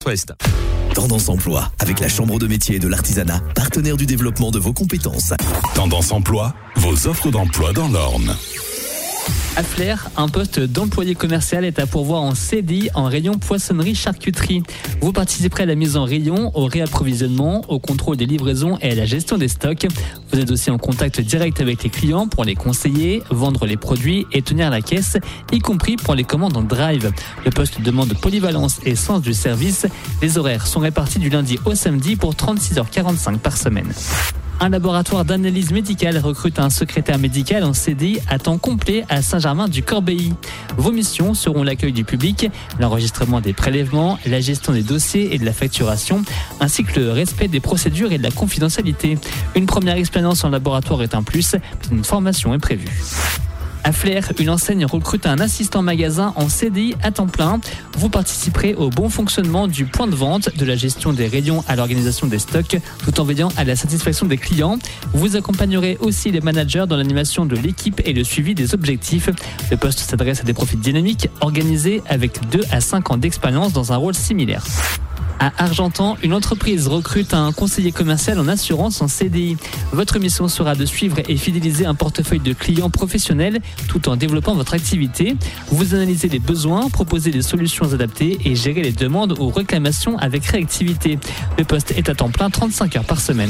Ouest. Tendance Emploi, avec la Chambre de métier et de l'artisanat, partenaire du développement de vos compétences. Tendance Emploi, vos offres d'emploi dans l'Orne. À Flers, un poste d'employé commercial est à pourvoir en CDI en rayon poissonnerie-charcuterie. Vous participerez à la mise en rayon, au réapprovisionnement, au contrôle des livraisons et à la gestion des stocks. Vous êtes aussi en contact direct avec les clients pour les conseiller, vendre les produits et tenir la caisse, y compris pour les commandes en drive. Le poste demande polyvalence et sens du service. Les horaires sont répartis du lundi au samedi pour 36h45 par semaine. Un laboratoire d'analyse médicale recrute un secrétaire médical en CDI à temps complet à Saint-Germain-du-Corbéis. Vos missions seront l'accueil du public, l'enregistrement des prélèvements, la gestion des dossiers et de la facturation, ainsi que le respect des procédures et de la confidentialité. Une première expérience en laboratoire est un plus, une formation est prévue. À Flers, une enseigne recrute un assistant magasin en CDI à temps plein. Vous participerez au bon fonctionnement du point de vente, de la gestion des rayons à l'organisation des stocks, tout en veillant à la satisfaction des clients. Vous accompagnerez aussi les managers dans l'animation de l'équipe et le suivi des objectifs. Le poste s'adresse à des profils dynamiques, organisés avec 2 à 5 ans d'expérience dans un rôle similaire. À Argentan, une entreprise recrute un conseiller commercial en assurance en CDI. Votre mission sera de suivre et fidéliser un portefeuille de clients professionnels tout en développant votre activité. Vous analysez les besoins, proposez des solutions adaptées et gérez les demandes ou réclamations avec réactivité. Le poste est à temps plein, 35 heures par semaine.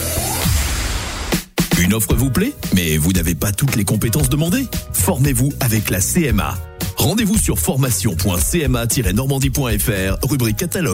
Une offre vous plaît, mais vous n'avez pas toutes les compétences demandées ? Formez-vous avec la CMA. Rendez-vous sur formation.cma-normandie.fr, rubrique catalogue.